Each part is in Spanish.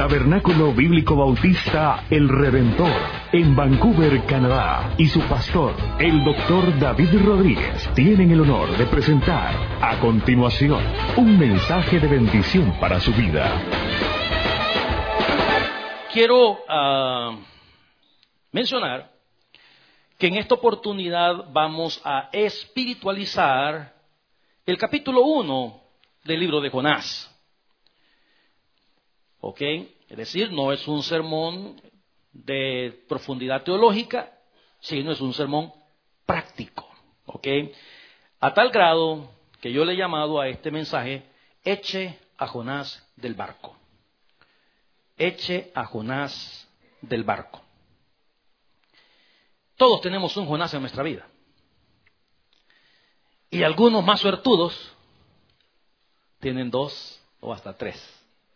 Tabernáculo Bíblico Bautista El Redentor, en Vancouver, Canadá, y su pastor, el Dr. David Rodríguez, tienen el honor de presentar a continuación un mensaje de bendición para su vida. Quiero mencionar que en esta oportunidad vamos a espiritualizar el capítulo 1 del libro de Jonás. ¿Ok? Es decir, no es un sermón de profundidad teológica, sino es un sermón práctico. ¿Ok? A tal grado que yo le he llamado a este mensaje, eche a Jonás del barco. Eche a Jonás del barco. Todos tenemos un Jonás en nuestra vida. Y algunos más suertudos tienen 2 o hasta 3.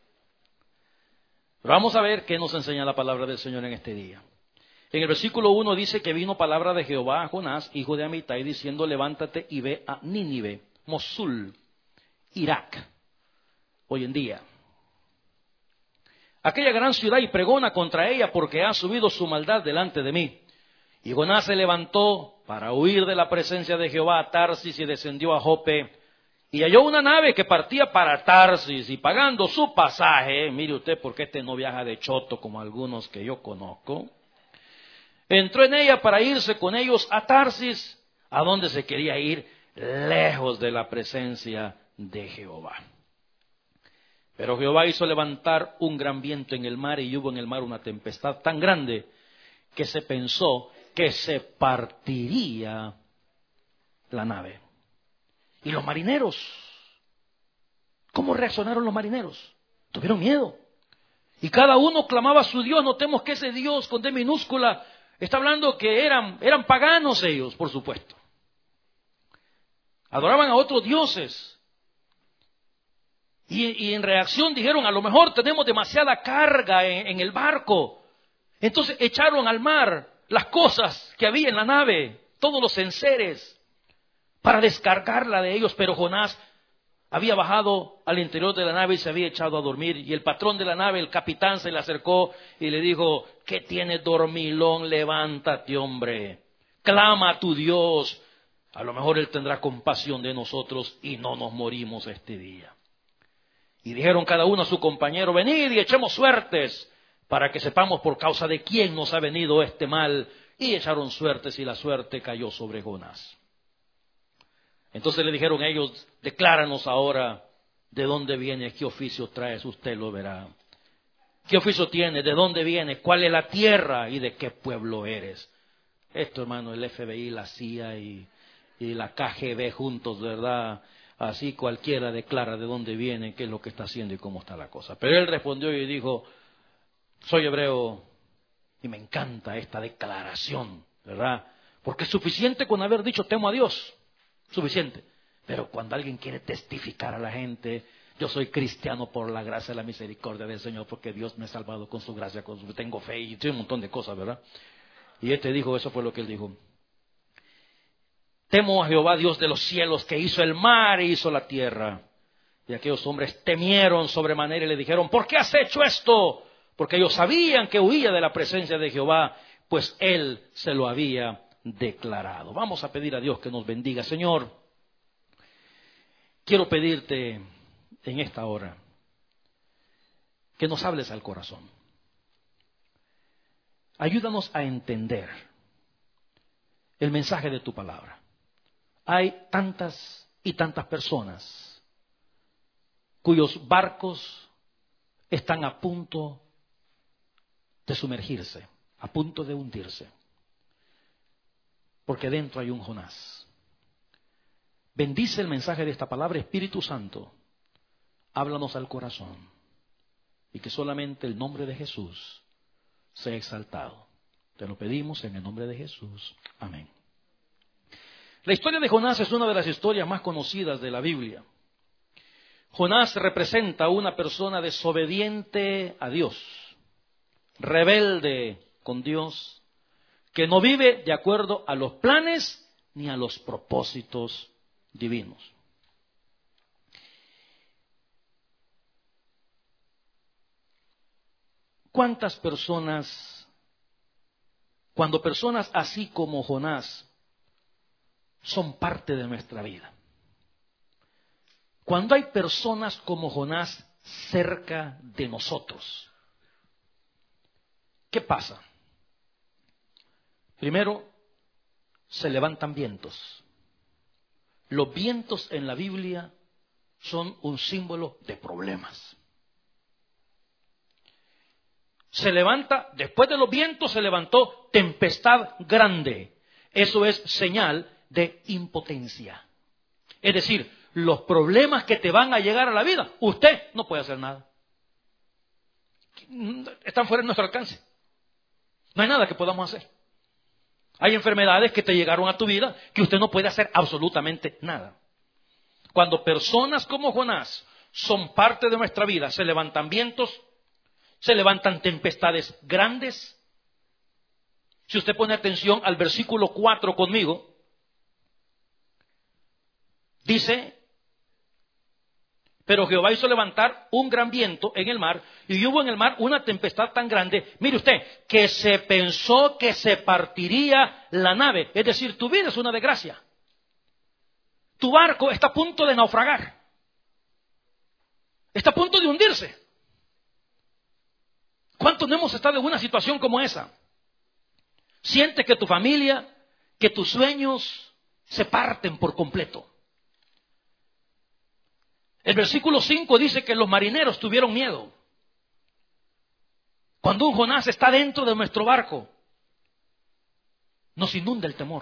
Pero vamos a ver qué nos enseña la palabra del Señor en este día. En el versículo 1 dice que vino palabra de Jehová a Jonás, hijo de Amitai, diciendo: levántate y ve a Nínive, Mosul, Irak, hoy en día. Aquella gran ciudad, y pregona contra ella, porque ha subido su maldad delante de mí. Y Jonás se levantó para huir de la presencia de Jehová a Tarsis y descendió a Jope. Y halló una nave que partía para Tarsis, y pagando su pasaje, mire usted, porque este no viaja de choto como algunos que yo conozco, entró en ella para irse con ellos a Tarsis, a donde se quería ir, lejos de la presencia de Jehová. Pero Jehová hizo levantar un gran viento en el mar, y hubo en el mar una tempestad tan grande que se pensó que se partiría la nave. Y los marineros, ¿cómo reaccionaron los marineros? Tuvieron miedo. Y cada uno clamaba a su Dios. Notemos que ese Dios con D minúscula está hablando que eran paganos ellos, por supuesto. Adoraban a otros dioses. Y en reacción dijeron: a lo mejor tenemos demasiada carga en el barco. Entonces echaron al mar las cosas que había en la nave, todos los enseres, para descargarla de ellos. Pero Jonás había bajado al interior de la nave y se había echado a dormir. Y el patrón de la nave, el capitán, se le acercó y le dijo: ¿qué tienes, dormilón? Levántate, hombre, clama a tu Dios. A lo mejor Él tendrá compasión de nosotros y no nos morimos este día. Y dijeron cada uno a su compañero: venid y echemos suertes, para que sepamos por causa de quién nos ha venido este mal. Y echaron suertes, y la suerte cayó sobre Jonás. Entonces le dijeron ellos: decláranos ahora de dónde viene, qué oficio traes, usted lo verá. ¿Qué oficio tienes? ¿De dónde viene? ¿Cuál es la tierra? ¿Y de qué pueblo eres? Esto, hermano, el FBI, la CIA y la KGB juntos, ¿verdad? Así cualquiera declara de dónde viene, qué es lo que está haciendo y cómo está la cosa. Pero él respondió y dijo: soy hebreo, y me encanta esta declaración, ¿verdad? Porque es suficiente con haber dicho temo a Dios, suficiente. Pero cuando alguien quiere testificar a la gente: yo soy cristiano por la gracia y la misericordia del Señor, porque Dios me ha salvado con su gracia, tengo fe y un montón de cosas, ¿verdad? Y dijo, eso fue lo que él dijo: temo a Jehová, Dios de los cielos, que hizo el mar y hizo la tierra. Y aquellos hombres temieron sobremanera y le dijeron: ¿por qué has hecho esto? Porque ellos sabían que huía de la presencia de Jehová, pues Él se lo había declarado. Vamos a pedir a Dios que nos bendiga. Señor, quiero pedirte en esta hora que nos hables al corazón. Ayúdanos a entender el mensaje de tu palabra. Hay tantas y tantas personas cuyos barcos están a punto de sumergirse, a punto de hundirse, porque dentro hay un Jonás. Bendice el mensaje de esta palabra, Espíritu Santo. Háblanos al corazón, y que solamente el nombre de Jesús sea exaltado. Te lo pedimos en el nombre de Jesús. Amén. La historia de Jonás es una de las historias más conocidas de la Biblia. Jonás representa a una persona desobediente a Dios, rebelde con Dios, que no vive de acuerdo a los planes ni a los propósitos divinos. ¿Cuántas personas, cuando personas así como Jonás, son parte de nuestra vida? Cuando hay personas como Jonás cerca de nosotros, ¿qué pasa? Primero, se levantan vientos. Los vientos en la Biblia son un símbolo de problemas. Se levanta, después de los vientos se levantó tempestad grande. Eso es señal de impotencia. Es decir, los problemas que te van a llegar a la vida, usted no puede hacer nada. Están fuera de nuestro alcance. No hay nada que podamos hacer. Hay enfermedades que te llegaron a tu vida que usted no puede hacer absolutamente nada. Cuando personas como Jonás son parte de nuestra vida, se levantan vientos, se levantan tempestades grandes. Si usted pone atención al versículo 4 conmigo, dice: pero Jehová hizo levantar un gran viento en el mar, y hubo en el mar una tempestad tan grande, mire usted, que se pensó que se partiría la nave. Es decir, tu vida es una desgracia. Tu barco está a punto de naufragar. Está a punto de hundirse. ¿Cuántos no hemos estado en una situación como esa? Sientes que tu familia, que tus sueños se parten por completo. El versículo 5 dice que los marineros tuvieron miedo. Cuando un Jonás está dentro de nuestro barco, nos inunda el temor.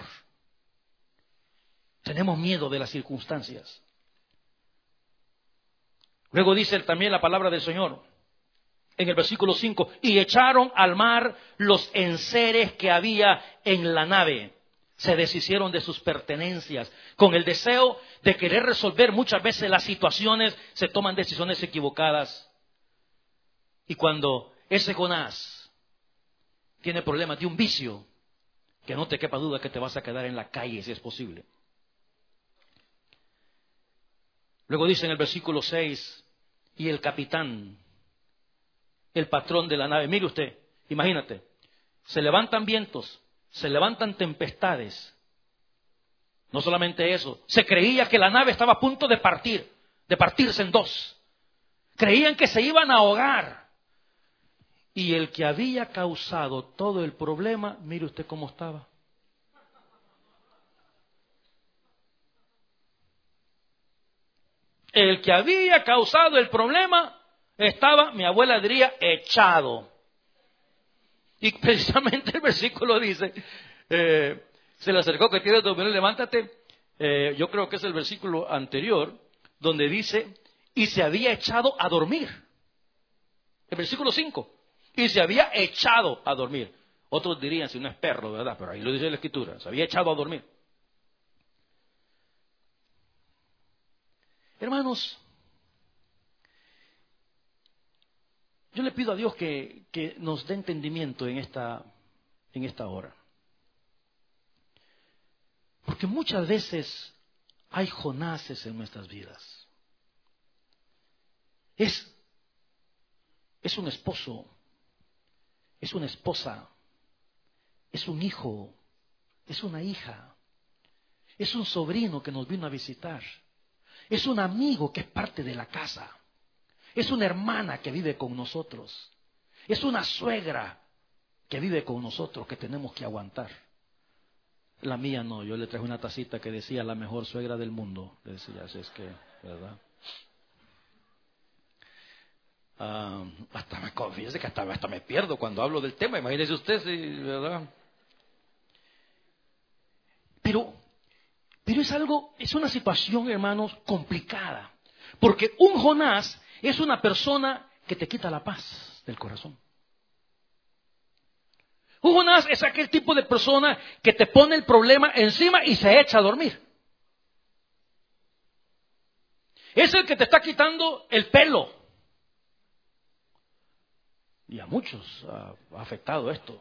Tenemos miedo de las circunstancias. Luego dice también la palabra del Señor, en el versículo 5, y echaron al mar los enseres que había en la nave. Se deshicieron de sus pertenencias. Con el deseo de querer resolver muchas veces las situaciones, se toman decisiones equivocadas. Y cuando ese Jonás tiene problemas de un vicio, que no te quepa duda que te vas a quedar en la calle si es posible. Luego dice en el versículo 6, y el capitán, el patrón de la nave, mire usted, imagínate, se levantan vientos, se levantan tempestades. No solamente eso, se creía que la nave estaba a punto de partirse en dos. Creían que se iban a ahogar. Y el que había causado todo el problema, mire usted cómo estaba. El que había causado el problema estaba, mi abuela diría, echado. Y precisamente el versículo dice, se le acercó que tiene dominio, levántate. Yo creo que es el versículo anterior, donde dice, y se había echado a dormir. El versículo 5, y se había echado a dormir. Otros dirían, si no es perro, ¿verdad? Pero ahí lo dice la Escritura, se había echado a dormir. Hermanos, yo le pido a Dios que nos dé entendimiento en esta hora. Porque muchas veces hay Jonases en nuestras vidas. Es un esposo, es una esposa, es un hijo, es una hija, es un sobrino que nos vino a visitar, es un amigo que es parte de la casa. Es una hermana que vive con nosotros. Es una suegra que vive con nosotros que tenemos que aguantar. La mía no, yo le traje una tacita que decía la mejor suegra del mundo. Le decía, así es que, ¿verdad? Fíjese que hasta me pierdo cuando hablo del tema, imagínese usted, sí, ¿verdad? Pero es una situación, hermanos, complicada. Porque un Jonás es una persona que te quita la paz del corazón. Un Jonás es aquel tipo de persona que te pone el problema encima y se echa a dormir. Es el que te está quitando el pelo. Y a muchos ha afectado esto.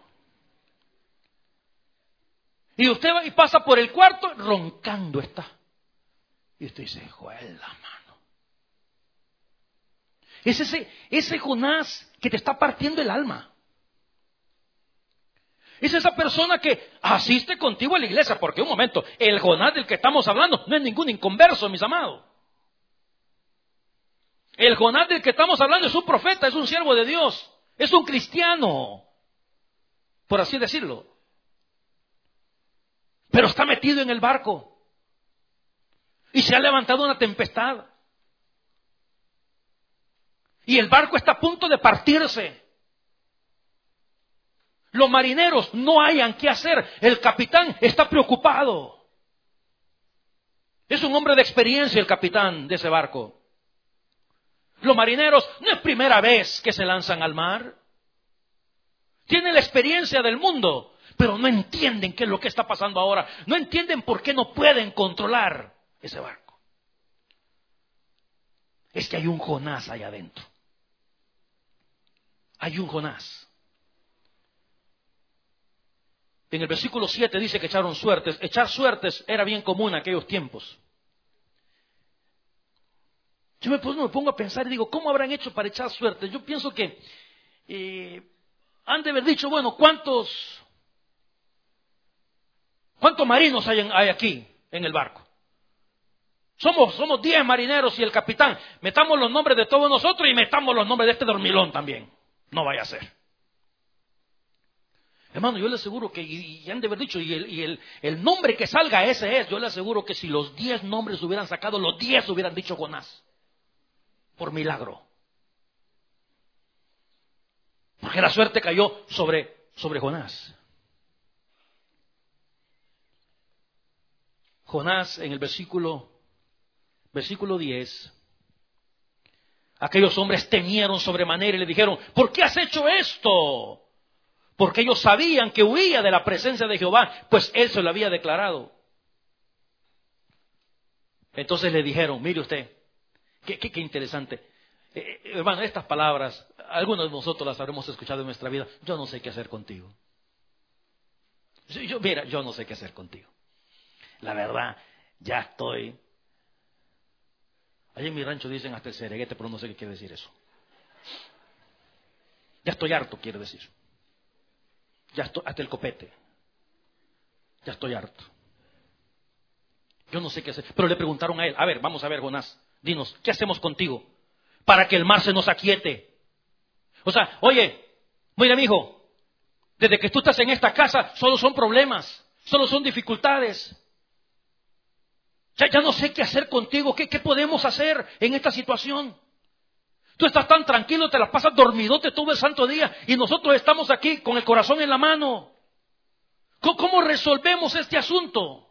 Y usted va y pasa por el cuarto, roncando está. Y usted dice, joder, la mano. Es ese Jonás que te está partiendo el alma. Es esa persona que asiste contigo a la iglesia, porque un momento, el Jonás del que estamos hablando no es ningún inconverso, mis amados. El Jonás del que estamos hablando es un profeta, es un siervo de Dios, es un cristiano, por así decirlo. Pero está metido en el barco y se ha levantado una tempestad. Y el barco está a punto de partirse. Los marineros no hayan qué hacer. El capitán está preocupado. Es un hombre de experiencia el capitán de ese barco. Los marineros no es primera vez que se lanzan al mar. Tienen la experiencia del mundo, pero no entienden qué es lo que está pasando ahora. No entienden por qué no pueden controlar ese barco. Es que hay un Jonás allá adentro. Hay un Jonás. En el versículo 7 dice que echaron suertes. Echar suertes era bien común en aquellos tiempos. Yo me pongo a pensar y digo, ¿cómo habrán hecho para echar suertes? Yo pienso que han de haber dicho, bueno, ¿cuántos marinos hay aquí en el barco? Somos 10 marineros y el capitán. Metamos los nombres de todos nosotros y metamos los nombres de este dormilón también. No vaya a ser. Hermano, yo le aseguro que, y han de haber dicho, y el nombre que salga ese es, yo le aseguro que si los 10 nombres hubieran sacado, los 10 hubieran dicho Jonás. Por milagro. Porque la suerte cayó sobre Jonás. Jonás en el versículo 10, aquellos hombres temieron sobremanera y le dijeron, ¿por qué has hecho esto? Porque ellos sabían que huía de la presencia de Jehová, pues él se lo había declarado. Entonces le dijeron, mire usted, qué interesante. Hermano, estas palabras, algunos de nosotros las habremos escuchado en nuestra vida. Yo no sé qué hacer contigo. Yo no sé qué hacer contigo. La verdad, ya estoy. Allí en mi rancho dicen hasta el cereguete, pero no sé qué quiere decir eso. Ya estoy harto, quiere decir. Ya estoy hasta el copete. Ya estoy harto. Yo no sé qué hacer. Pero le preguntaron a él, a ver, vamos a ver, Jonás, dinos, ¿qué hacemos contigo? Para que el mar se nos aquiete. O sea, oye, mira, mijo, desde que tú estás en esta casa, solo son problemas, solo son dificultades. Ya no sé qué hacer contigo, ¿qué podemos hacer en esta situación? Tú estás tan tranquilo, te la pasas dormidote todo el santo día y nosotros estamos aquí con el corazón en la mano. ¿Cómo resolvemos este asunto?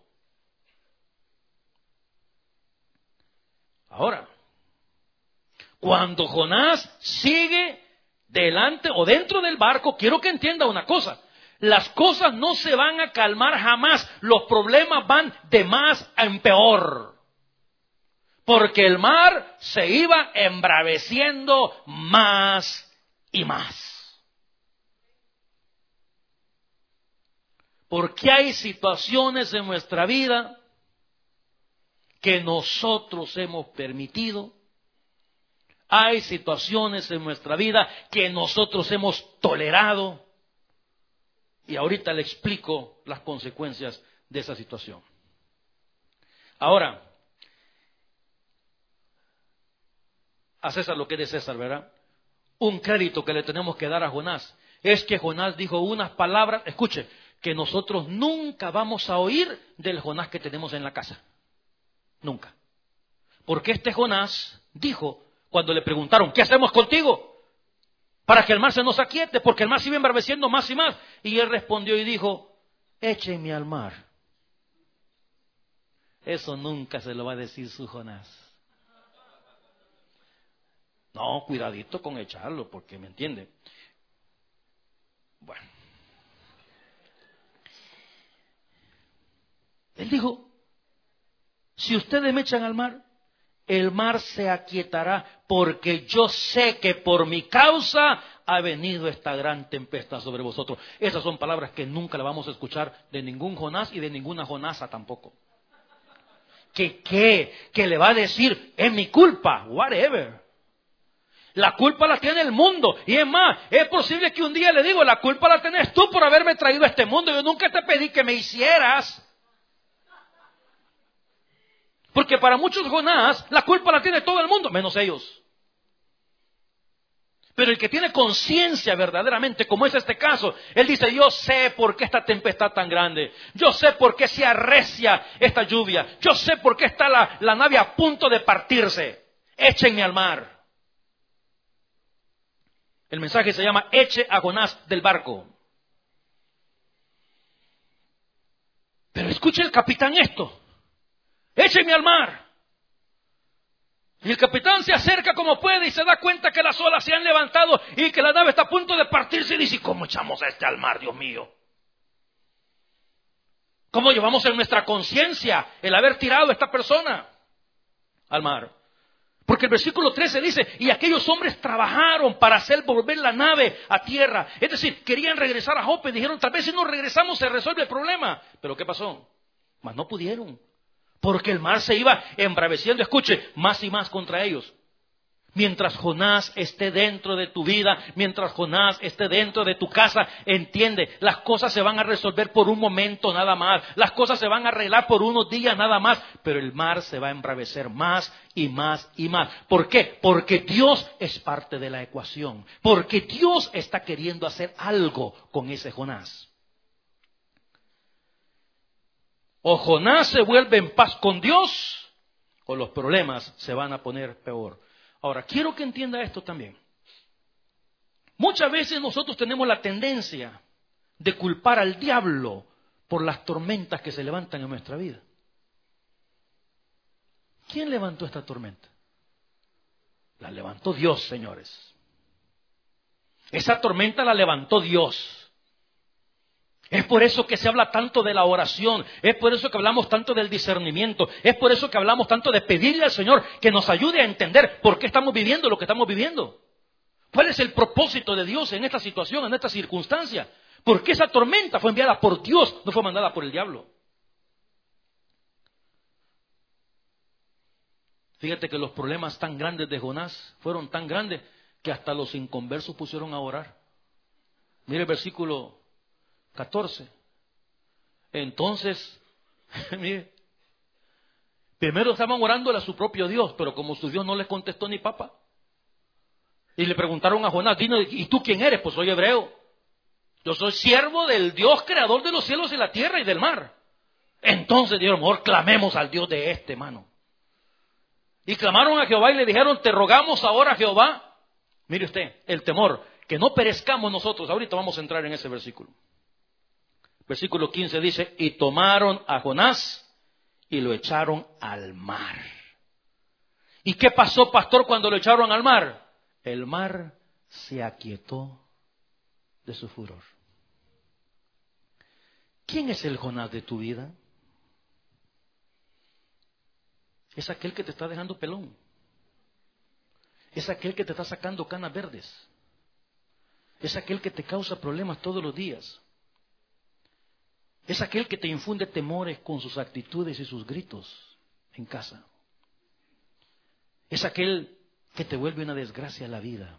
Ahora, cuando Jonás sigue delante o dentro del barco, quiero que entienda una cosa. Las cosas no se van a calmar jamás. Los problemas van de más en peor. Porque el mar se iba embraveciendo más y más. Porque hay situaciones en nuestra vida que nosotros hemos permitido. Hay situaciones en nuestra vida que nosotros hemos tolerado. Y ahorita le explico las consecuencias de esa situación. Ahora, a César lo que es de César, ¿verdad? Un crédito que le tenemos que dar a Jonás es que Jonás dijo unas palabras, escuche, que nosotros nunca vamos a oír del Jonás que tenemos en la casa. Nunca. Porque este Jonás dijo, cuando le preguntaron, ¿qué hacemos contigo? Para que el mar se nos aquiete, porque el mar se iba embraveciendo más y más. Y él respondió y dijo, échenme al mar. Eso nunca se lo va a decir su Jonás. No, cuidadito con echarlo, porque me entiende. Bueno. Él dijo, si ustedes me echan al mar, el mar se aquietará, porque yo sé que por mi causa ha venido esta gran tempestad sobre vosotros. Esas son palabras que nunca las vamos a escuchar de ningún Jonás y de ninguna Jonasa tampoco. ¿Qué le va a decir? Es mi culpa, whatever. La culpa la tiene el mundo. Y es más, es posible que un día le digo, la culpa la tenés tú por haberme traído a este mundo. Yo nunca te pedí que me hicieras. Porque para muchos Jonás, la culpa la tiene todo el mundo, menos ellos. Pero el que tiene conciencia verdaderamente, como es este caso, él dice, yo sé por qué esta tempestad tan grande. Yo sé por qué se arrecia esta lluvia. Yo sé por qué está la nave a punto de partirse. Échenme al mar. El mensaje se llama, eche a Jonás del barco. Pero escuche el capitán esto. Échenme al mar. Y el capitán se acerca como puede y se da cuenta que las olas se han levantado y que la nave está a punto de partirse y dice, ¿cómo echamos a este al mar, Dios mío? ¿Cómo llevamos en nuestra conciencia el haber tirado a esta persona al mar? Porque el versículo 13 dice, y aquellos hombres trabajaron para hacer volver la nave a tierra. Es decir, querían regresar a Jope, dijeron, tal vez si nos regresamos se resuelve el problema. Pero ¿qué pasó? Mas no pudieron. Porque el mar se iba embraveciendo, escuche, más y más contra ellos. Mientras Jonás esté dentro de tu vida, mientras Jonás esté dentro de tu casa, entiende, las cosas se van a resolver por un momento nada más. Las cosas se van a arreglar por unos días nada más. Pero el mar se va a embravecer más y más y más. ¿Por qué? Porque Dios es parte de la ecuación. Porque Dios está queriendo hacer algo con ese Jonás. O Jonás se vuelve en paz con Dios, o los problemas se van a poner peor. Ahora, quiero que entienda esto también. Muchas veces nosotros tenemos la tendencia de culpar al diablo por las tormentas que se levantan en nuestra vida. ¿Quién levantó esta tormenta? La levantó Dios, señores. Esa tormenta la levantó Dios. Es por eso que se habla tanto de la oración, es por eso que hablamos tanto del discernimiento, es por eso que hablamos tanto de pedirle al Señor que nos ayude a entender por qué estamos viviendo lo que estamos viviendo. ¿Cuál es el propósito de Dios en esta situación, en esta circunstancia? ¿Por qué esa tormenta fue enviada por Dios, no fue mandada por el diablo? Fíjate que los problemas tan grandes de Jonás fueron tan grandes que hasta los inconversos pusieron a orar. Mire el versículo 14. Entonces, mire, primero estaban orándole a su propio Dios, pero como su Dios no les contestó ni papa. Y le preguntaron a Jonás, dime, ¿y tú quién eres? Pues soy hebreo. Yo soy siervo del Dios creador de los cielos y la tierra y del mar. Entonces dijeron, mejor clamemos al Dios de este, mano. Y clamaron a Jehová y le dijeron, te rogamos ahora, Jehová. Mire usted, el temor, que no perezcamos nosotros. Ahorita vamos a entrar en ese versículo. Versículo 15 dice, y tomaron a Jonás y lo echaron al mar. ¿Y qué pasó, pastor, cuando lo echaron al mar? El mar se aquietó de su furor. ¿Quién es el Jonás de tu vida? Es aquel que te está dejando pelón. Es aquel que te está sacando canas verdes. Es aquel que te causa problemas todos los días. Es aquel que te infunde temores con sus actitudes y sus gritos en casa. Es aquel que te vuelve una desgracia a la vida.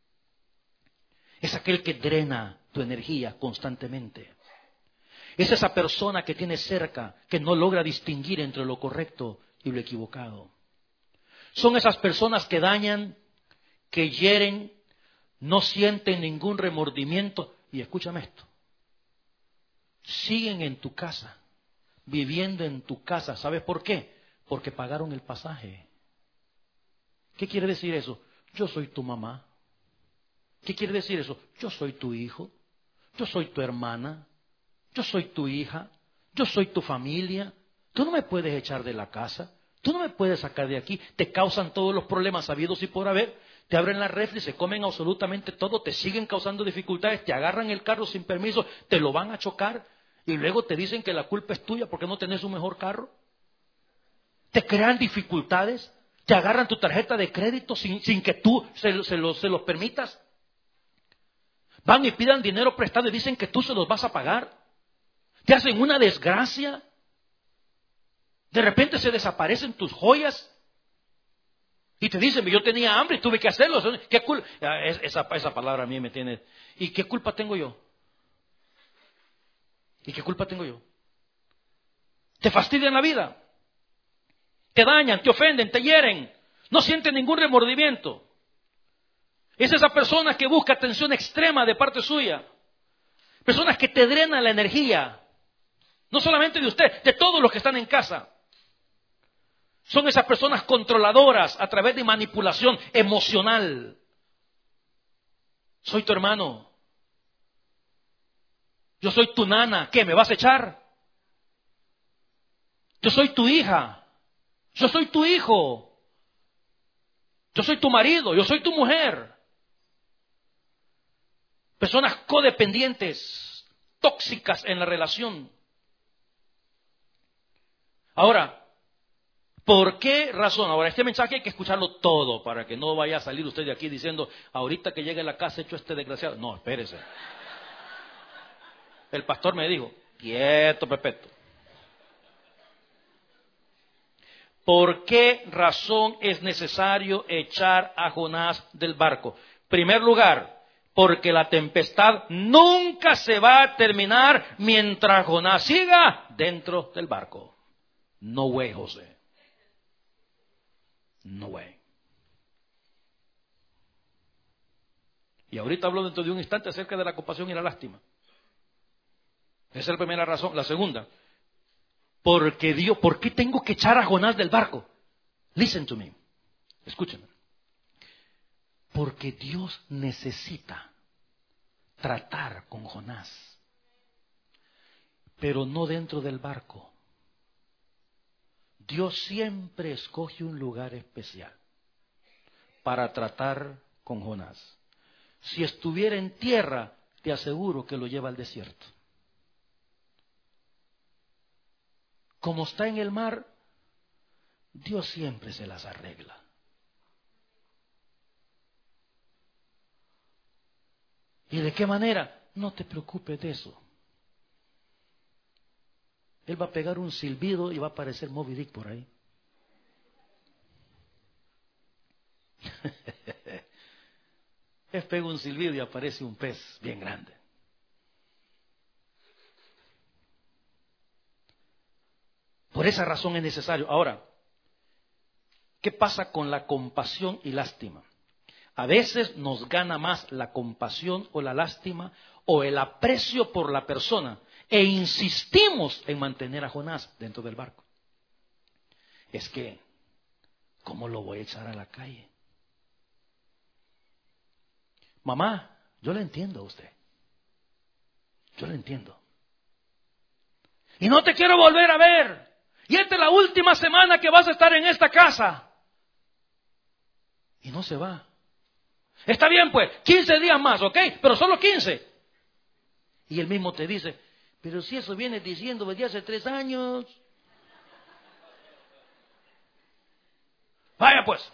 Es aquel que drena tu energía constantemente. Es esa persona que tienes cerca que no logra distinguir entre lo correcto y lo equivocado. Son esas personas que dañan, que hieren, no sienten ningún remordimiento. Y escúchame esto. Siguen en tu casa, viviendo en tu casa. ¿Sabes por qué? Porque pagaron el pasaje. ¿Qué quiere decir eso? Yo soy tu mamá. ¿Qué quiere decir eso? Yo soy tu hijo. Yo soy tu hermana. Yo soy tu hija. Yo soy tu familia. Tú no me puedes echar de la casa. Tú no me puedes sacar de aquí. Te causan todos los problemas habidos y por haber. Te abren la refri, se comen absolutamente todo. Te siguen causando dificultades. Te agarran el carro sin permiso. Te lo van a chocar. Y luego te dicen que la culpa es tuya porque no tenés un mejor carro. Te crean dificultades. Te agarran tu tarjeta de crédito sin que tú se los permitas. Van y pidan dinero prestado y dicen que tú se los vas a pagar. Te hacen una desgracia. De repente se desaparecen tus joyas. Y te dicen, yo tenía hambre y tuve que hacerlo. ¿Qué culpa? Esa palabra a mí me tiene. ¿Y qué culpa tengo yo? ¿Y qué culpa tengo yo? Te fastidian la vida. Te dañan, te ofenden, te hieren. No sienten ningún remordimiento. Es esa persona que busca atención extrema de parte suya. Personas que te drenan la energía. No solamente de usted, de todos los que están en casa. Son esas personas controladoras a través de manipulación emocional. Soy tu hermano. Yo soy tu nana. ¿Qué? ¿Me vas a echar? Yo soy tu hija. Yo soy tu hijo. Yo soy tu marido. Yo soy tu mujer. Personas codependientes, tóxicas en la relación. Ahora, ¿por qué razón? Ahora, este mensaje hay que escucharlo todo para que no vaya a salir usted de aquí diciendo, ahorita que llegue a la casa hecho este desgraciado. No, espérese. El pastor me dijo, quieto, Pepeto. ¿Por qué razón es necesario echar a Jonás del barco? En primer lugar, porque la tempestad nunca se va a terminar mientras Jonás siga dentro del barco. No way, José. No way. Y ahorita hablo dentro de un instante acerca de la compasión y la lástima. Esa es la primera razón. La segunda, porque Dios, ¿por qué tengo que echar a Jonás del barco? Listen to me. Escúchenme. Porque Dios necesita tratar con Jonás, pero no dentro del barco. Dios siempre escoge un lugar especial para tratar con Jonás. Si estuviera en tierra, te aseguro que lo lleva al desierto. Como está en el mar, Dios siempre se las arregla. ¿Y de qué manera? No te preocupes de eso. Él va a pegar un silbido y va a aparecer Moby Dick por ahí. Él pega un silbido y aparece un pez bien grande. Por esa razón es necesario. Ahora, ¿qué pasa con la compasión y lástima? A veces nos gana más la compasión o la lástima o el aprecio por la persona e insistimos en mantener a Jonás dentro del barco. Es que, ¿cómo lo voy a echar a la calle? Mamá, yo le entiendo a usted. Yo le entiendo. Y no te quiero volver a ver. Y esta es la última semana que vas a estar en esta casa. Y no se va. Está bien pues, 15 días más, ¿ok? Pero solo 15. Y él mismo te dice, pero si eso viene diciendo desde hace 3 años. Vaya pues.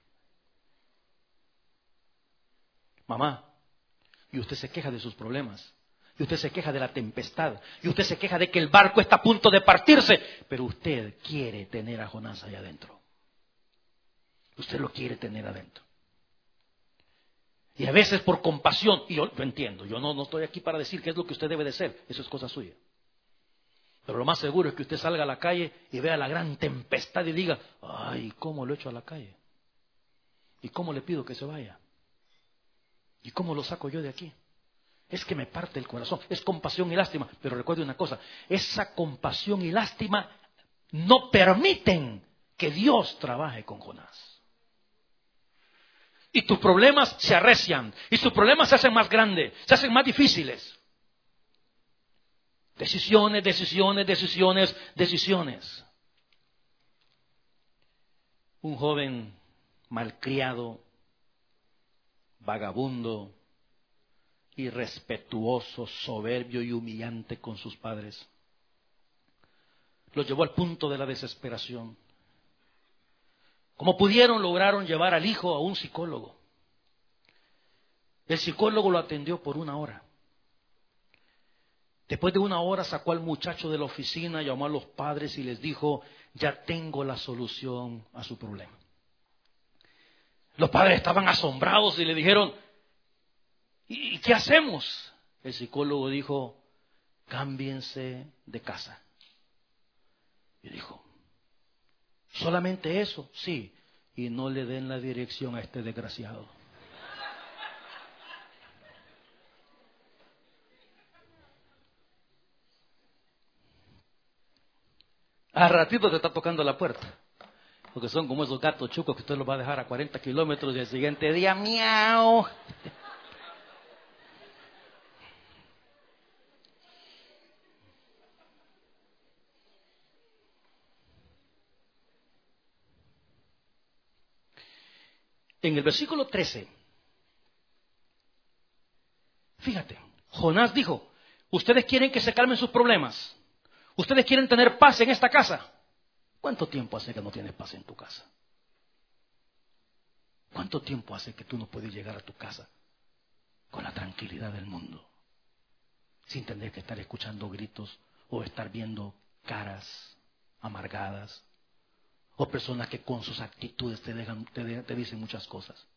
Mamá, y usted se queja de sus problemas. Y usted se queja de la tempestad. Y usted se queja de que el barco está a punto de partirse. Pero usted quiere tener a Jonás allá adentro. Usted lo quiere tener adentro. Y a veces por compasión, y yo lo entiendo, yo no estoy aquí para decir qué es lo que usted debe de ser, eso es cosa suya. Pero lo más seguro es que usted salga a la calle y vea la gran tempestad y diga, ay, ¿cómo lo echo a la calle? ¿Y cómo le pido que se vaya? ¿Y cómo lo saco yo de aquí? Es que me parte el corazón, es compasión y lástima. Pero recuerde una cosa, esa compasión y lástima no permiten que Dios trabaje con Jonás. Y tus problemas se arrecian, y tus problemas se hacen más grandes, se hacen más difíciles. Decisiones, decisiones, decisiones, decisiones. Un joven malcriado, vagabundo, irrespetuoso, soberbio y humillante con sus padres, lo llevó al punto de la desesperación. Como pudieron, lograron llevar al hijo a un psicólogo. El psicólogo lo atendió por 1 hora. Después de 1 hora sacó al muchacho de la oficina, llamó a los padres y les dijo, ya tengo la solución a su problema. Los padres estaban asombrados y le dijeron, ¿y qué hacemos? El psicólogo dijo, cámbiense de casa. Y dijo, ¿solamente eso? Sí. Y no le den la dirección a este desgraciado. Al ratito te está tocando la puerta. Porque son como esos gatos chucos que usted los va a dejar a 40 kilómetros y el siguiente día, miau. En el versículo 13, fíjate, Jonás dijo, ustedes quieren que se calmen sus problemas. Ustedes quieren tener paz en esta casa. ¿Cuánto tiempo hace que no tienes paz en tu casa? ¿Cuánto tiempo hace que tú no puedes llegar a tu casa con la tranquilidad del mundo? Sin tener que estar escuchando gritos o estar viendo caras amargadas o personas que con sus actitudes te dicen muchas cosas.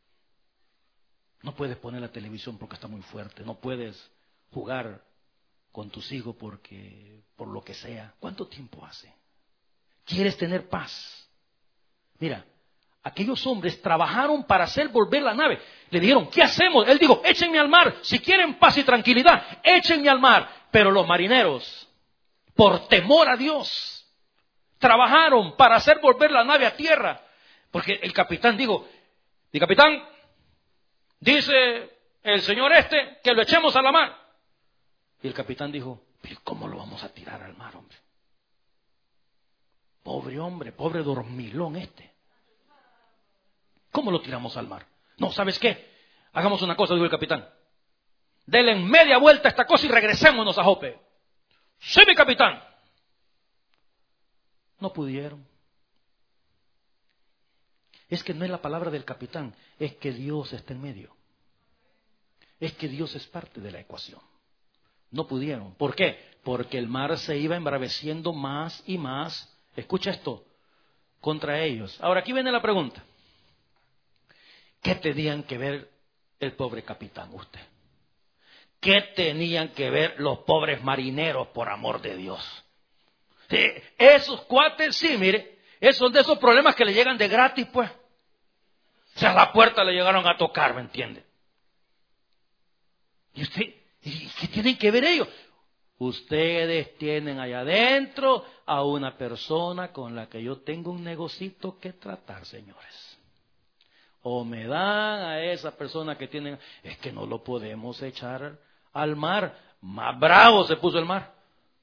No puedes poner la televisión porque está muy fuerte. No puedes jugar con tus hijos por lo que sea. ¿Cuánto tiempo hace? ¿Quieres tener paz? Mira, aquellos hombres trabajaron para hacer volver la nave. Le dijeron, ¿qué hacemos? Él dijo, échenme al mar. Si quieren paz y tranquilidad, échenme al mar. Pero los marineros, por temor a Dios, trabajaron para hacer volver la nave a tierra. Porque el capitán dijo, mi capitán, dice el señor que lo echemos a la mar. Y el capitán dijo, pero ¿cómo lo vamos a tirar al mar, hombre? Pobre hombre, pobre dormilón ¿Cómo lo tiramos al mar? No, ¿sabes qué? Hagamos una cosa, dijo el capitán. Denle media vuelta a esta cosa y regresémonos a Jope. Sí, mi capitán. No pudieron. Es que no es la palabra del capitán, es que Dios está en medio. Es que Dios es parte de la ecuación. No pudieron. ¿Por qué? Porque el mar se iba embraveciendo más y más. Escucha esto, contra ellos. Ahora aquí viene la pregunta. ¿Qué tenían que ver el pobre capitán, usted? ¿Qué tenían que ver los pobres marineros, por amor de Dios? Sí, esos cuates, sí, mire, esos de esos problemas que le llegan de gratis, pues. O sea, a la puerta le llegaron a tocar, ¿me entiende? ¿Y usted? ¿Y qué tienen que ver ellos? Ustedes tienen allá adentro a una persona con la que yo tengo un negocito que tratar, señores. O me dan a esa persona que tienen... Es que no lo podemos echar al mar. Más bravo se puso el mar.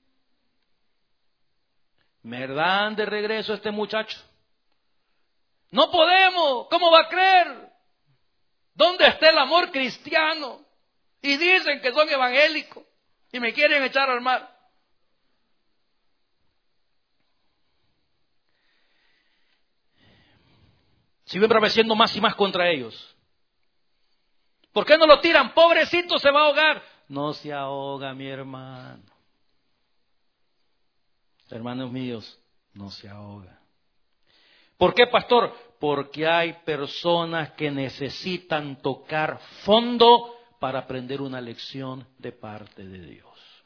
Me dan de regreso a este muchacho. No podemos. ¿Cómo va a creer? ¿Dónde está el amor cristiano? Y dicen que son evangélicos y me quieren echar al mar. Sigo embraveciendo más y más contra ellos. ¿Por qué no lo tiran? Pobrecito, se va a ahogar. No se ahoga, mi hermano. Hermanos míos, no se ahoga. ¿Por qué, pastor? Porque hay personas que necesitan tocar fondo para aprender una lección de parte de Dios.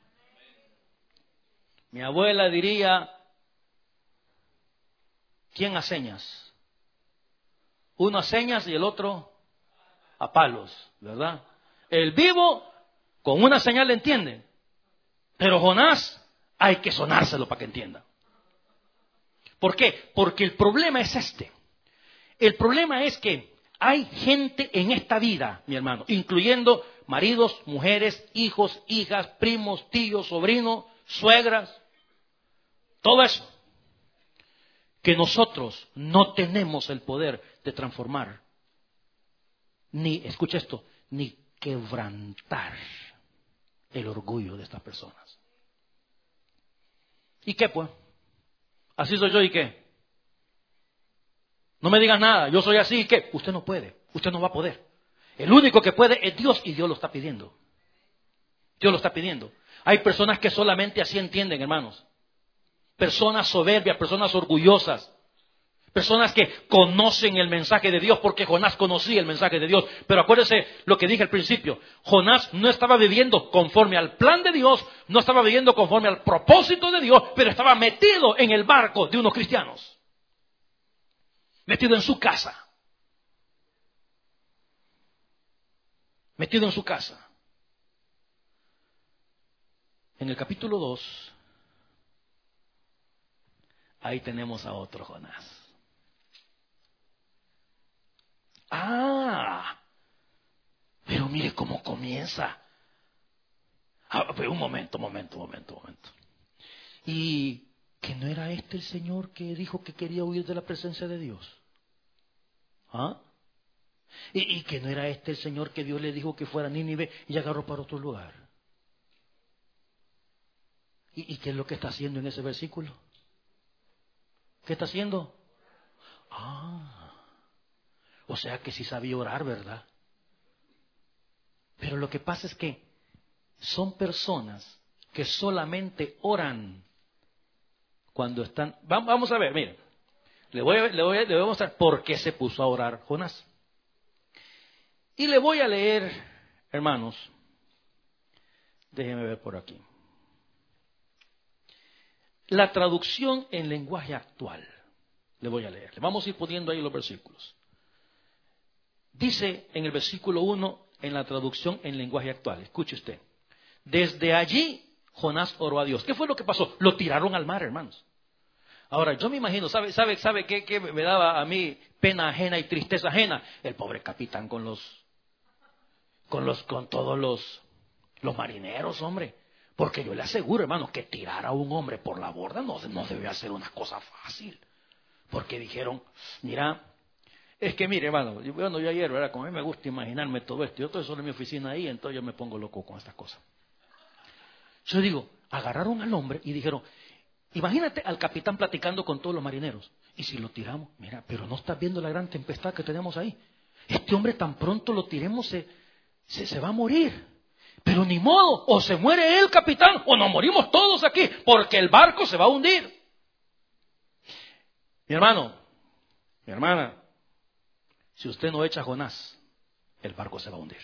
Mi abuela diría, ¿quién a señas? Uno a señas y el otro a palos, ¿verdad? El vivo con una señal le entiende, pero Jonás hay que sonárselo para que entienda. ¿Por qué? Porque el problema es este. El problema es que hay gente en esta vida, mi hermano, incluyendo maridos, mujeres, hijos, hijas, primos, tíos, sobrinos, suegras, todo eso, que nosotros no tenemos el poder de transformar, ni, escucha esto, ni quebrantar el orgullo de estas personas. ¿Y qué pues? Así soy yo, ¿y qué? No me digas nada, yo soy así, ¿y qué? Usted no puede, usted no va a poder. El único que puede es Dios y Dios lo está pidiendo. Dios lo está pidiendo. Hay personas que solamente así entienden, hermanos. Personas soberbias, personas orgullosas, Personas que conocen el mensaje de Dios, porque Jonás conocía el mensaje de Dios. Pero acuérdense lo que dije al principio. Jonás no estaba viviendo conforme al plan de Dios, no estaba viviendo conforme al propósito de Dios, pero estaba metido en el barco de unos cristianos. Metido en su casa. Metido en su casa. En el capítulo 2, ahí tenemos a otro Jonás. Pero mire cómo comienza. Pero un momento. ¿Y que no era este el Señor que dijo que quería huir de la presencia de Dios? ¿Y que no era este el Señor que Dios le dijo que fuera a Nínive y agarró para otro lugar? ¿Y qué es lo que está haciendo en ese versículo? ¿Qué está haciendo? O sea que sí sabía orar, ¿verdad? Pero lo que pasa es que son personas que solamente oran cuando están... Vamos a ver, miren. Le voy a mostrar por qué se puso a orar Jonás. Y le voy a leer, hermanos, déjenme ver por aquí. La traducción en lenguaje actual. Le voy a leer. Le vamos a ir poniendo ahí los versículos. Dice en el versículo 1, en la traducción en lenguaje actual. Escuche usted. Desde allí Jonás oró a Dios. ¿Qué fue lo que pasó? Lo tiraron al mar, hermanos. Ahora, yo me imagino, ¿sabe qué me daba a mí pena ajena y tristeza ajena? El pobre capitán con todos los marineros, hombre. Porque yo le aseguro, hermano, que tirar a un hombre por la borda no debe ser una cosa fácil. Porque dijeron, mira, es que mire, hermano, yo ayer, ¿verdad? Como a mí me gusta imaginarme todo esto, yo estoy solo en mi oficina ahí, entonces yo me pongo loco con estas cosas. Yo digo, agarraron al hombre y dijeron, imagínate al capitán platicando con todos los marineros. Y si lo tiramos, mira, pero no estás viendo la gran tempestad que tenemos ahí. Este hombre tan pronto lo tiremos se va a morir. Pero ni modo, o se muere el capitán o nos morimos todos aquí, porque el barco se va a hundir. Mi hermano, mi hermana, si usted no echa a Jonás, el barco se va a hundir.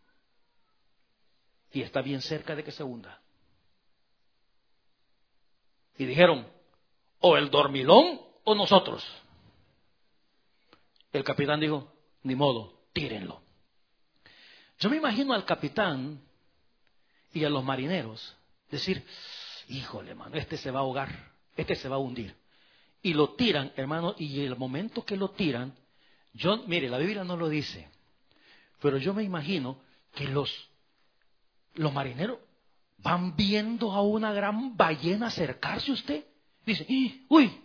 Y está bien cerca de que se hunda. Y dijeron, o el dormilón o nosotros. El capitán dijo, ni modo, tírenlo. Yo me imagino al capitán y a los marineros decir, híjole, hermano, este se va a ahogar, este se va a hundir. Y lo tiran, hermano, y el momento que lo tiran, mire, la Biblia no lo dice, pero yo me imagino que los marineros van viendo a una gran ballena acercarse a usted. Dice, uy,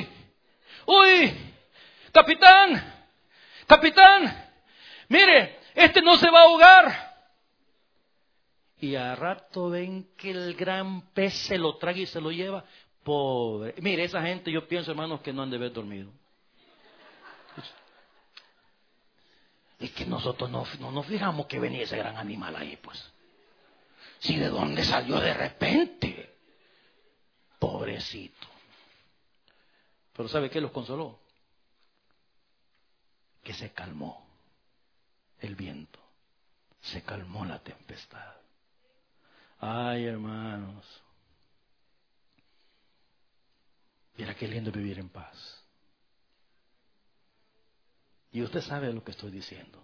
capitán, mire, este no se va a ahogar. Y a rato ven que el gran pez se lo traga y se lo lleva. Pobre. Mire, esa gente, yo pienso, hermanos, que no han de haber dormido. Es que nosotros no nos fijamos que venía ese gran animal ahí, pues. Si de dónde salió de repente. Pobrecito. Pero ¿sabe qué los consoló? Que se calmó el viento. Se calmó la tempestad. Ay, hermanos. Mira qué lindo vivir en paz. Y usted sabe lo que estoy diciendo.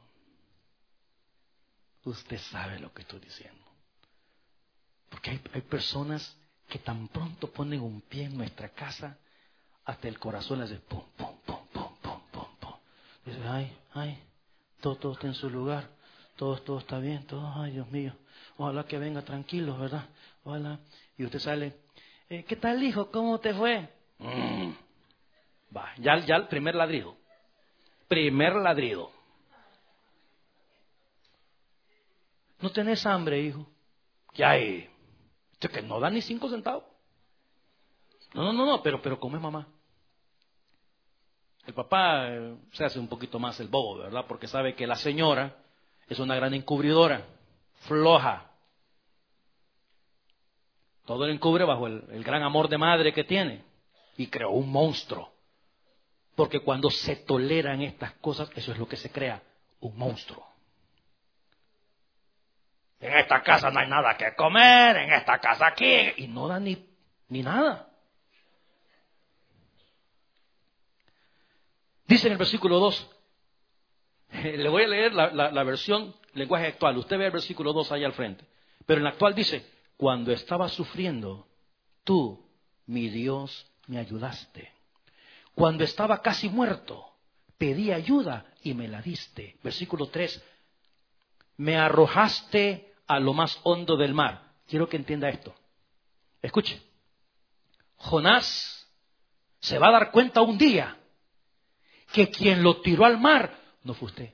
Usted sabe lo que estoy diciendo. Porque hay personas que tan pronto ponen un pie en nuestra casa, hasta el corazón les hace pum, pum, pum, pum, pum, pum, pum. Dice, ay, todo está en su lugar. Todo está bien, ay, Dios mío. Ojalá que venga tranquilo, ¿verdad? Ojalá. Y usted sale, ¿qué tal, hijo? ¿Cómo te fue? Va, ya el primer ladrido. ¿No tenés hambre, hijo? ¿Qué hay? Esto que no da ni 5 centavos. No, pero come, mamá. El papá se hace un poquito más el bobo, ¿verdad? Porque sabe que la señora es una gran encubridora, floja. Todo lo encubre bajo el gran amor de madre que tiene. Y creó un monstruo Porque cuando se toleran estas cosas, eso es lo que se crea, un monstruo. En esta casa no hay nada que comer, en esta casa aquí, y no da ni nada. Dice en el versículo 2, le voy a leer la versión lenguaje actual. Usted ve el versículo 2 ahí al frente. Pero en la actual dice, cuando estaba sufriendo, tú, mi Dios, me ayudaste. Cuando estaba casi muerto, pedí ayuda y me la diste. Versículo 3, me arrojaste a lo más hondo del mar. Quiero que entienda esto. Escuche, Jonás se va a dar cuenta un día que quien lo tiró al mar no fue usted.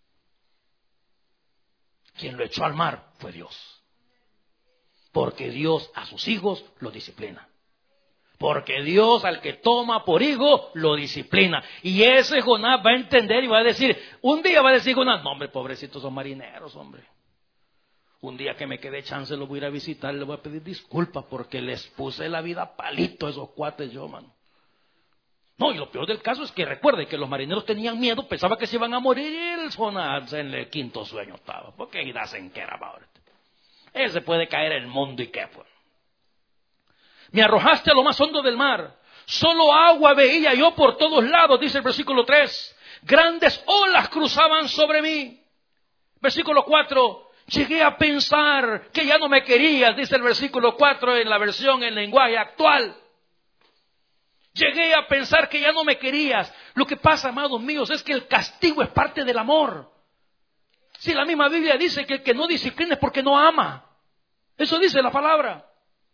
Quien lo echó al mar fue Dios. Porque Dios a sus hijos lo disciplina. Porque Dios al que toma por hijo lo disciplina. Y ese Jonás va a entender y va a decir, un día va a decir Jonás, no hombre, pobrecitos son marineros, hombre. Un día que me quede chance los voy a ir a visitar, les voy a pedir disculpas porque les puse la vida a palito a esos cuates yo, mano. No, y lo peor del caso es que recuerde que los marineros tenían miedo, pensaban que se iban a morir y el Jonás en el quinto sueño estaba. Porque he doesn't care about it. Él se puede caer en el mundo y qué fue. Me arrojaste a lo más hondo del mar. Solo agua veía yo por todos lados, dice el versículo 3. Grandes olas cruzaban sobre mí. Versículo 4. Llegué a pensar que ya no me querías, dice el versículo 4 en la versión en lenguaje actual. Llegué a pensar que ya no me querías. Lo que pasa, amados míos, es que el castigo es parte del amor. Si la misma Biblia dice que el que no disciplina es porque no ama. Eso dice la palabra.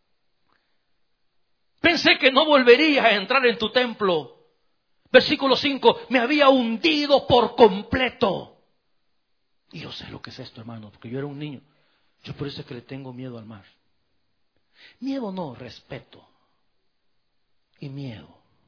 Pensé que no volvería a entrar en tu templo. Versículo 5, me había hundido por completo. Y yo sé lo que es esto, hermano, porque yo era un niño. Yo por eso es que le tengo miedo al mar. Miedo no, respeto. Y miedo.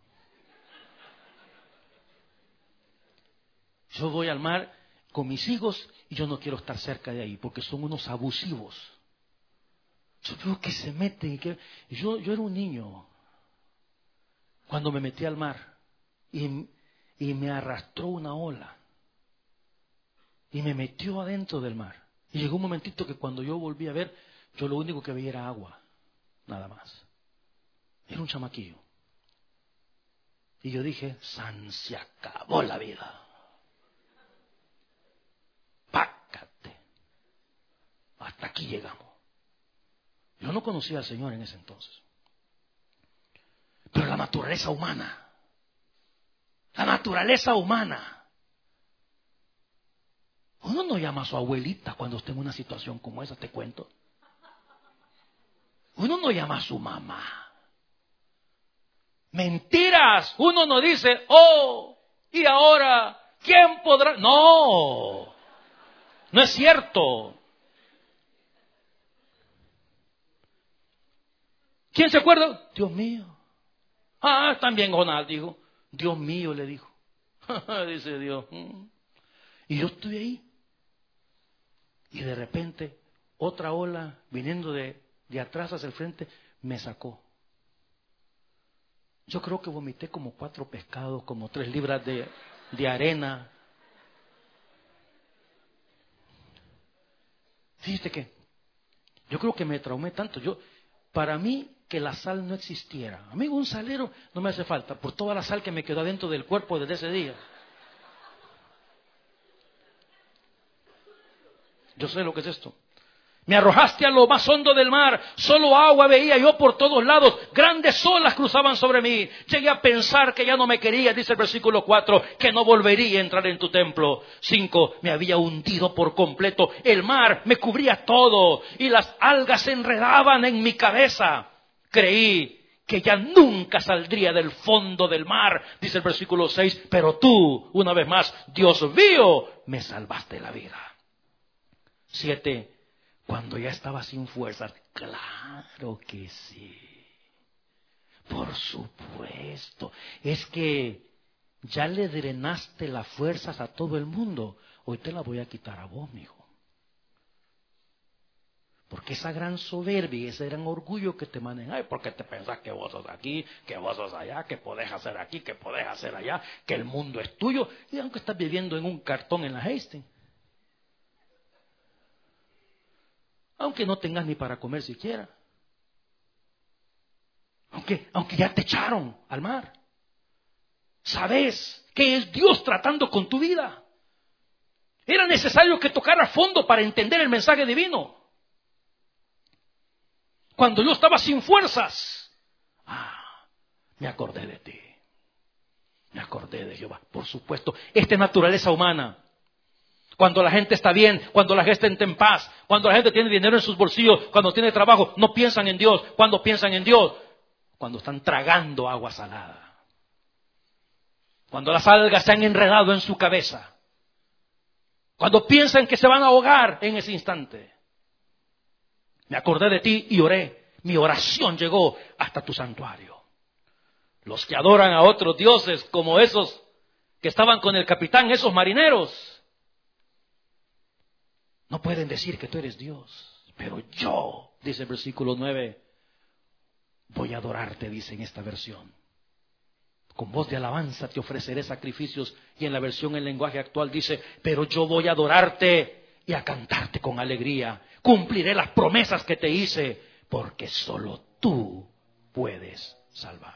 Yo voy al mar con mis hijos y yo no quiero estar cerca de ahí porque son unos abusivos. Yo veo que se meten. Yo era un niño cuando me metí al mar y me arrastró una ola y me metió adentro del mar. Y llegó un momentito que cuando yo volví a ver, yo lo único que veía era agua, nada más. Era un chamaquillo. Y yo dije, se acabó la vida. Pácate. Hasta aquí llegamos. Yo no conocía al Señor en ese entonces. Pero la naturaleza humana. Uno no llama a su abuelita cuando esté en una situación como esa, te cuento. Uno no llama a su mamá. Mentiras. Uno no dice, oh, y ahora, ¿quién podrá? No, no es cierto. ¿Quién se acuerda? Dios mío. También Jonás dijo, Dios mío, le dijo. Dice Dios. Y yo estuve ahí. Y de repente, otra ola viniendo de atrás hacia el frente, me sacó. Yo creo que vomité como 4 pescados, como 3 libras de arena. Fíjate que yo creo que me traumé tanto. Para mí, que la sal no existiera. Amigo, un salero no me hace falta por toda la sal que me quedó adentro del cuerpo desde ese día. Yo sé lo que es esto. Me arrojaste a lo más hondo del mar, solo agua veía yo por todos lados, grandes olas cruzaban sobre mí. Llegué a pensar que ya no me querías, dice el versículo 4, que no volvería a entrar en tu templo. 5, me había hundido por completo, el mar me cubría todo y las algas se enredaban en mi cabeza. Creí que ya nunca saldría del fondo del mar, dice el versículo 6, pero tú, una vez más, Dios mío, me salvaste la vida. 7, cuando ya estaba sin fuerzas, claro que sí, por supuesto, es que ya le drenaste las fuerzas a todo el mundo, hoy te las voy a quitar a vos, mijo. Porque esa gran soberbia y ese gran orgullo que te maneja, ay, porque te pensás que vos sos aquí, que vos sos allá, que podés hacer aquí, que podés hacer allá, que el mundo es tuyo, y aunque estás viviendo en un cartón en la Hastings, aunque no tengas ni para comer siquiera, aunque ya te echaron al mar, sabes que es Dios tratando con tu vida. Era necesario que tocara fondo para entender el mensaje divino. Cuando yo estaba sin fuerzas, me acordé de ti. Me acordé de Jehová. Por supuesto, esta es naturaleza humana. Cuando la gente está bien, cuando la gente está en paz, cuando la gente tiene dinero en sus bolsillos, cuando tiene trabajo, no piensan en Dios. Cuando piensan en Dios, cuando están tragando agua salada. Cuando las algas se han enredado en su cabeza. Cuando piensan que se van a ahogar en ese instante. Me acordé de ti y oré. Mi oración llegó hasta tu santuario. Los que adoran a otros dioses, como esos que estaban con el capitán, esos marineros, no pueden decir que tú eres Dios. Pero yo, dice el versículo 9, voy a adorarte, dice en esta versión. Con voz de alabanza te ofreceré sacrificios. Y en la versión en lenguaje actual dice, pero yo voy a adorarte y a cantarte con alegría. Cumpliré las promesas que te hice, porque solo tú puedes salvar.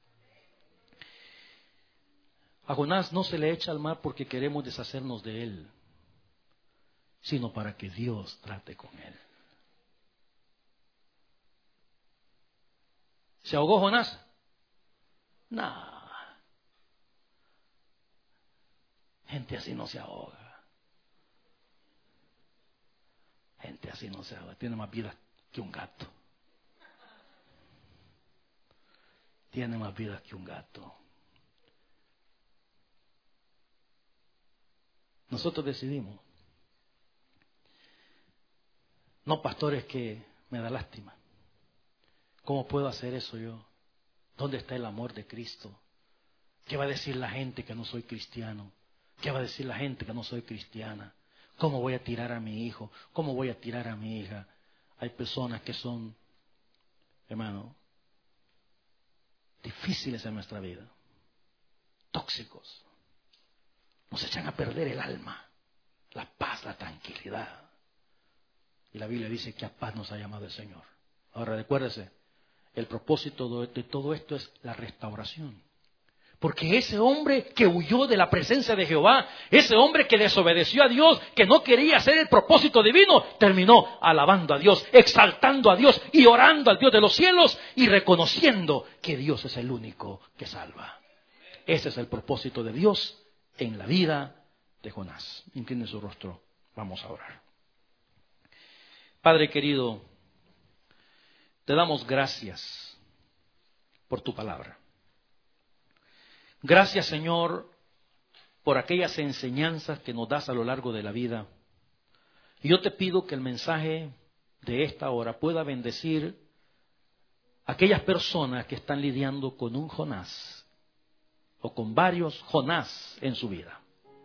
A Jonás no se le echa al mar porque queremos deshacernos de él, sino para que Dios trate con él. ¿Se ahogó Jonás? No. Gente así no se ahoga. Gente así no se ahoga. Tiene más vida que un gato. Tiene más vida que un gato. Nosotros decidimos. No, pastores, que me da lástima. ¿Cómo puedo hacer eso yo? ¿Dónde está el amor de Cristo? ¿Qué va a decir la gente que no soy cristiano? ¿Qué va a decir la gente que no soy cristiana? ¿Cómo voy a tirar a mi hijo? ¿Cómo voy a tirar a mi hija? Hay personas que son, hermano, difíciles en nuestra vida. Tóxicos. Nos echan a perder el alma, la paz, la tranquilidad. Y la Biblia dice que a paz nos ha llamado el Señor. Ahora recuérdese, el propósito de todo esto es la restauración. Porque ese hombre que huyó de la presencia de Jehová, ese hombre que desobedeció a Dios, que no quería hacer el propósito divino, terminó alabando a Dios, exaltando a Dios y orando al Dios de los cielos y reconociendo que Dios es el único que salva. Ese es el propósito de Dios en la vida de Jonás. Incline su rostro, vamos a orar. Padre querido, te damos gracias por tu palabra. Gracias, Señor, por aquellas enseñanzas que nos das a lo largo de la vida. Y yo te pido que el mensaje de esta hora pueda bendecir a aquellas personas que están lidiando con un Jonás o con varios Jonás en su vida.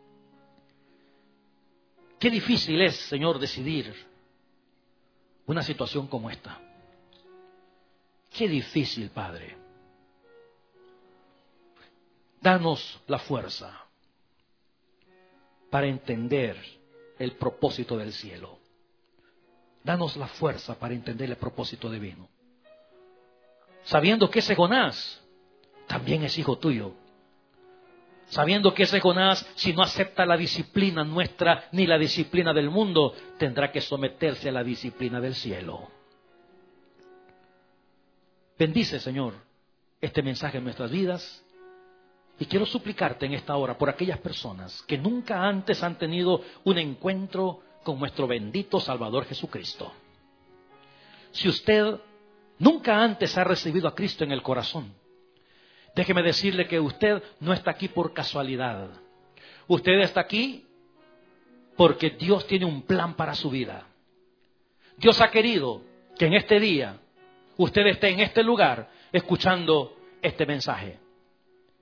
Qué difícil es, Señor, decidir una situación como esta. Qué difícil, Padre. Danos la fuerza para entender el propósito del cielo. Danos la fuerza para entender el propósito divino. Sabiendo que ese Jonás también es hijo tuyo. Sabiendo que ese Jonás, si no acepta la disciplina nuestra ni la disciplina del mundo, tendrá que someterse a la disciplina del cielo. Bendice, Señor, este mensaje en nuestras vidas. Y quiero suplicarte en esta hora por aquellas personas que nunca antes han tenido un encuentro con nuestro bendito Salvador Jesucristo. Si usted nunca antes ha recibido a Cristo en el corazón, déjeme decirle que usted no está aquí por casualidad. Usted está aquí porque Dios tiene un plan para su vida. Dios ha querido que en este día usted esté en este lugar escuchando este mensaje.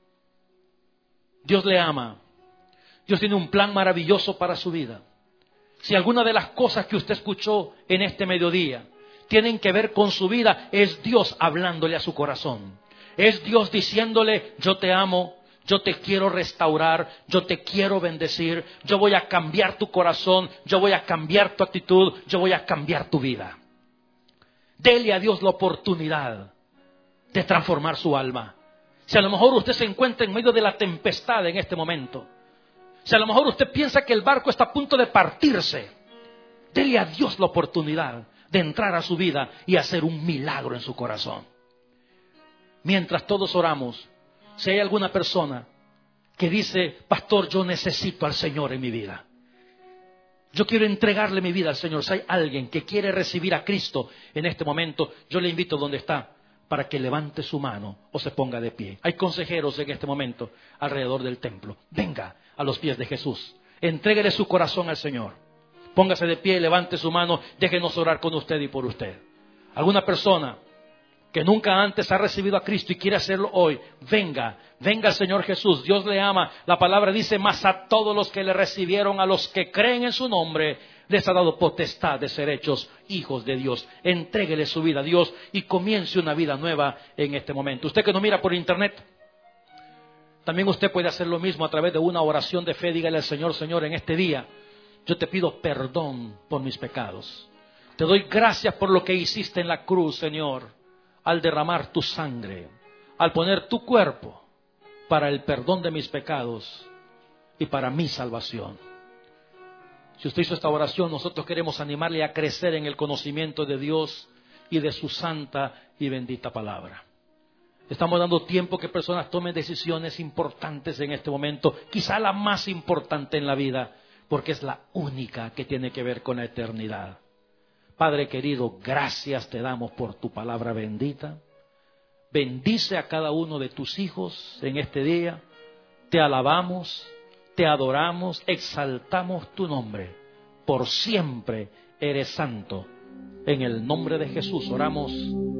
Dios le ama. Dios tiene un plan maravilloso para su vida. Si alguna de las cosas que usted escuchó en este mediodía tienen que ver con su vida, es Dios hablándole a su corazón. Es Dios diciéndole, yo te amo, yo te quiero restaurar, yo te quiero bendecir, yo voy a cambiar tu corazón, yo voy a cambiar tu actitud, yo voy a cambiar tu vida. Dele a Dios la oportunidad de transformar su alma. Si a lo mejor usted se encuentra en medio de la tempestad en este momento, si a lo mejor usted piensa que el barco está a punto de partirse, dele a Dios la oportunidad de entrar a su vida y hacer un milagro en su corazón. Mientras todos oramos, si hay alguna persona que dice, pastor, yo necesito al Señor en mi vida, yo quiero entregarle mi vida al Señor. Si hay alguien que quiere recibir a Cristo en este momento, yo le invito donde está para que levante su mano o se ponga de pie. Hay consejeros en este momento alrededor del templo. Venga a los pies de Jesús. Entréguele su corazón al Señor. Póngase de pie, levante su mano. Déjenos orar con usted y por usted. Alguna persona que nunca antes ha recibido a Cristo y quiere hacerlo hoy, venga al Señor Jesús. Dios le ama. La palabra dice, mas a todos los que le recibieron, a los que creen en su nombre, les ha dado potestad de ser hechos hijos de Dios. Entréguele su vida a Dios y comience una vida nueva en este momento. Usted que nos mira por internet, también usted puede hacer lo mismo a través de una oración de fe. Dígale al Señor, Señor, en este día yo te pido perdón por mis pecados. Te doy gracias por lo que hiciste en la cruz, Señor, al derramar tu sangre, al poner tu cuerpo para el perdón de mis pecados y para mi salvación. Si usted hizo esta oración, nosotros queremos animarle a crecer en el conocimiento de Dios y de su santa y bendita palabra. Estamos dando tiempo que personas tomen decisiones importantes en este momento, quizá la más importante en la vida, porque es la única que tiene que ver con la eternidad. Padre querido, gracias te damos por tu palabra bendita. Bendice a cada uno de tus hijos en este día. Te alabamos, te adoramos, exaltamos tu nombre. Por siempre eres santo. En el nombre de Jesús oramos.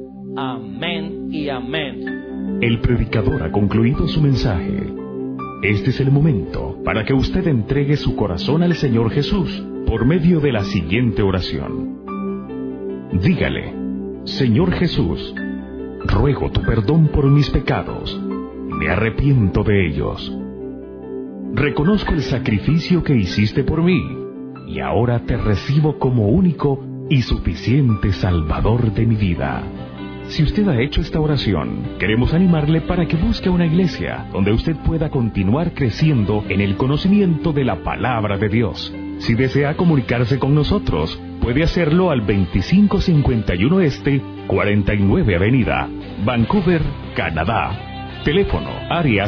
Amén y amén. El predicador ha concluido su mensaje. Este es el momento para que usted entregue su corazón al Señor Jesús por medio de la siguiente oración. Dígale, Señor Jesús, ruego tu perdón por mis pecados, me arrepiento de ellos. Reconozco el sacrificio que hiciste por mí y ahora te recibo como único y suficiente Salvador de mi vida. Si usted ha hecho esta oración, queremos animarle para que busque una iglesia donde usted pueda continuar creciendo en el conocimiento de la palabra de Dios. Si desea comunicarse con nosotros, puede hacerlo al 2551 Este, 49 Avenida, Vancouver, Canadá. Teléfono, área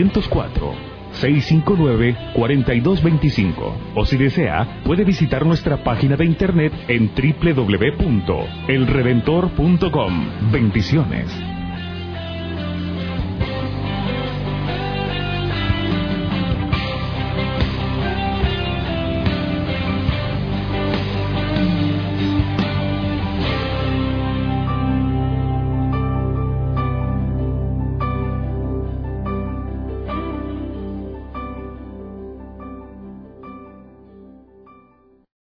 604-659-4225. O si desea, puede visitar nuestra página de internet en www.elredentor.com. Bendiciones.